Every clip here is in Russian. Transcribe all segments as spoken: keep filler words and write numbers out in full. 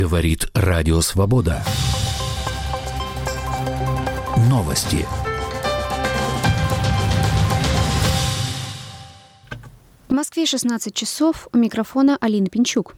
Говорит Радио Свобода. Новости. В Москве шестнадцать часов. У микрофона Алина Пинчук.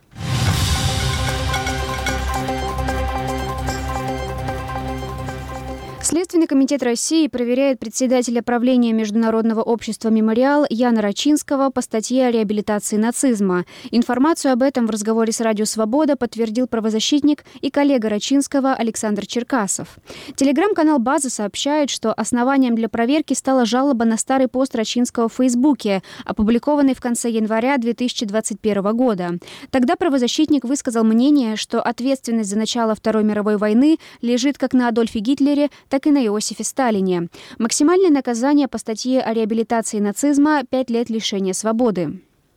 Следственный комитет России проверяет председателя правления Международного общества «Мемориал» Яна Рачинского по статье о реабилитации нацизма. Информацию об этом в разговоре с Радио Свобода подтвердил правозащитник и коллега Рачинского Александр Черкасов. Телеграм-канал «База» сообщает, что основанием для проверки стала жалоба на старый пост Рачинского в Фейсбуке, опубликованный в конце января две тысячи двадцать первого года. Тогда правозащитник высказал мнение, что ответственность за начало Второй мировой войны лежит как на Адольфе Гитлере, так и на Иосифе Сталине. Максимальное наказание по статье о реабилитации нацизма – пять лет лишения свободы.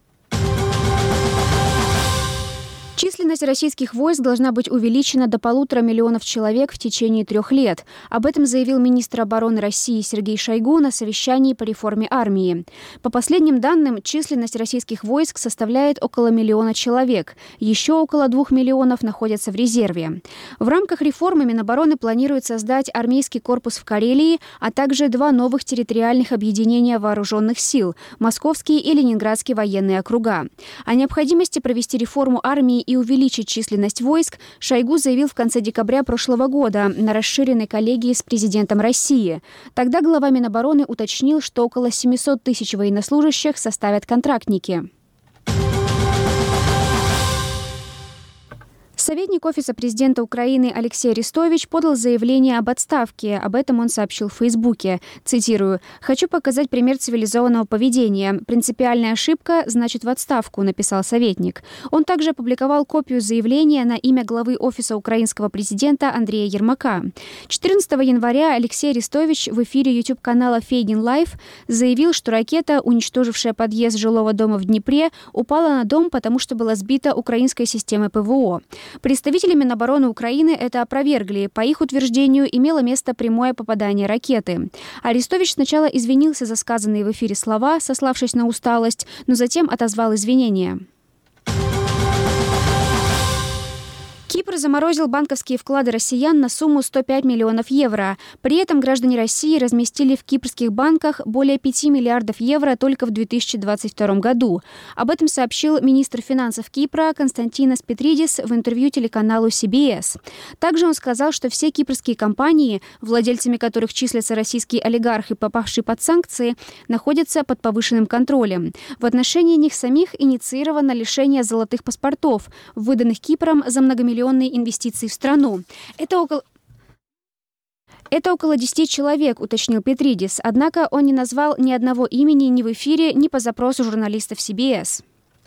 Численность российских войск должна быть увеличена до полутора миллионов человек в течение трех лет. Об этом заявил министр обороны России Сергей Шойгу на совещании по реформе армии. По последним данным, численность российских войск составляет около миллиона человек. Еще около двух миллионов находятся в резерве. В рамках реформы Минобороны планирует создать армейский корпус в Карелии, а также два новых территориальных объединения вооруженных сил – Московский и Ленинградский военные округа. О необходимости провести реформу армии и увеличить численность войск Шойгу заявил в конце декабря прошлого года на расширенной коллегии с президентом России. Тогда глава Минобороны уточнил, что около семьсот тысяч военнослужащих составят контрактники. Советник Офиса президента Украины Алексей Арестович подал заявление об отставке. Об этом он сообщил в Фейсбуке. Цитирую. «Хочу показать пример цивилизованного поведения. Принципиальная ошибка значит в отставку», написал советник. Он также опубликовал копию заявления на имя главы Офиса украинского президента Андрея Ермака. четырнадцатого января Алексей Арестович в эфире YouTube-канала Фейгин Лайв заявил, что ракета, уничтожившая подъезд жилого дома в Днепре, упала на дом, потому что была сбита украинской системой ПВО. Представители Минобороны Украины это опровергли. По их утверждению, имело место прямое попадание ракеты. Арестович сначала извинился за сказанные в эфире слова, сославшись на усталость, но затем отозвал извинения. Кипр заморозил банковские вклады россиян на сумму сто пять миллионов евро. При этом граждане России разместили в кипрских банках более пяти миллиардов евро только в две тысячи двадцать втором году. Об этом сообщил министр финансов Кипра Константинос Петридис в интервью телеканалу си би эс. Также он сказал, что все кипрские компании, владельцами которых числятся российские олигархи, попавшие под санкции, находятся под повышенным контролем. В отношении них самих инициировано лишение золотых паспортов, выданных Кипром за многомиллионные инвестиции в страну. Это около... Это около десяти человек, уточнил Петридис, однако он не назвал ни одного имени ни в эфире, ни по запросу журналистов си би эс.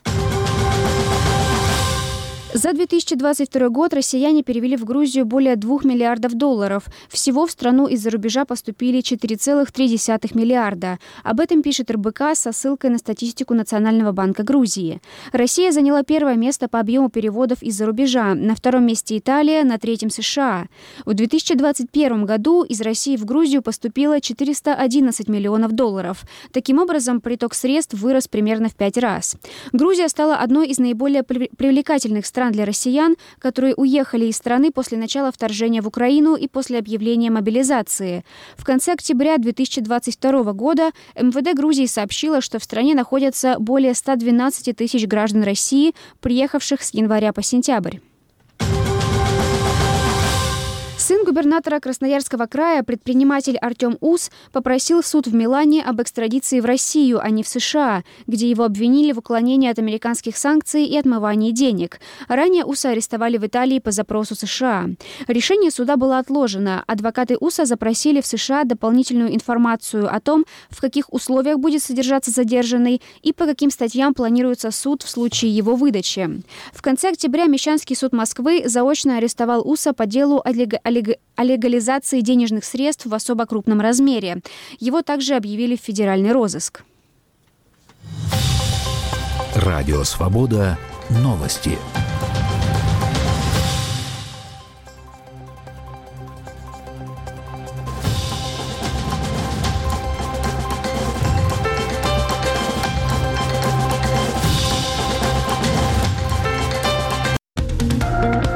За две тысячи двадцать второй год россияне перевели в Грузию более двух миллиардов долларов. Всего в страну из-за рубежа поступили четыре целых три десятых миллиарда. Об этом пишет эр бэ ка со ссылкой на статистику Национального банка Грузии. Россия заняла первое место по объему переводов из-за рубежа. На втором месте Италия, на третьем США. В две тысячи двадцать первом году из России в Грузию поступило четыреста одиннадцать миллионов долларов. Таким образом, приток средств вырос примерно в пять раз. Грузия стала одной из наиболее привлекательных стран для россиян, которые уехали из страны после начала вторжения в Украину и после объявления мобилизации. В конце октября две тысячи двадцать второго года эм вэ дэ Грузии сообщило, что в стране находятся более ста двенадцати тысяч граждан России, приехавших с января по сентябрь. Сын губернатора Красноярского края, предприниматель Артем Ус, попросил суд в Милане об экстрадиции в Россию, а не в США, где его обвинили в уклонении от американских санкций и отмывании денег. Ранее Уса арестовали в Италии по запросу США. Решение суда было отложено. Адвокаты Уса запросили в США дополнительную информацию о том, в каких условиях будет содержаться задержанный и по каким статьям планируется суд в случае его выдачи. В конце октября Мещанский суд Москвы заочно арестовал Уса по делу о легализации о легализации денежных средств в особо крупном размере. Его также объявили в федеральный розыск. Радио Свобода. Новости.